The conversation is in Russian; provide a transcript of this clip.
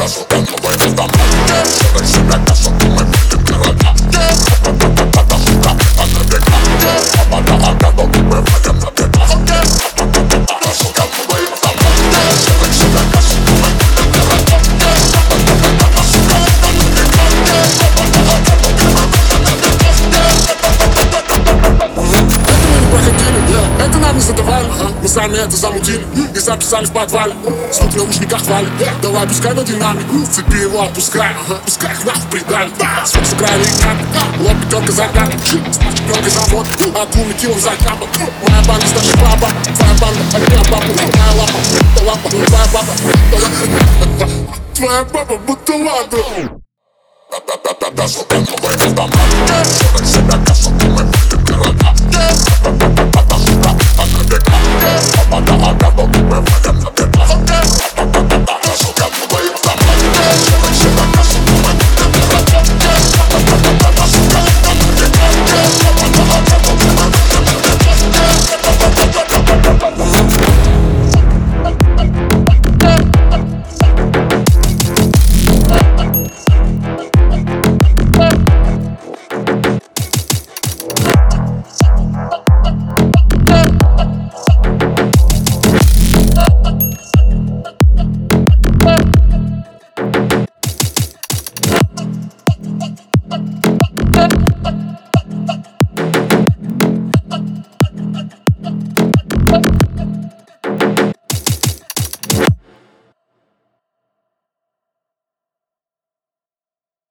Это нам не задавали, мы сами это замутили и записали в подвале. Звук в наушниках хвалит, давай пускай на динамик, в цепи его отпускай, пускай их нахуй придали. Звук сыграли и как, лоб пятерка загадок, смог четверкой завод, а двумя килом закапа. Моя банда старше папа, твоя банда, а я папа, моя лапа, это лапа, твоя папа, твоя папа, будто ладно. Себя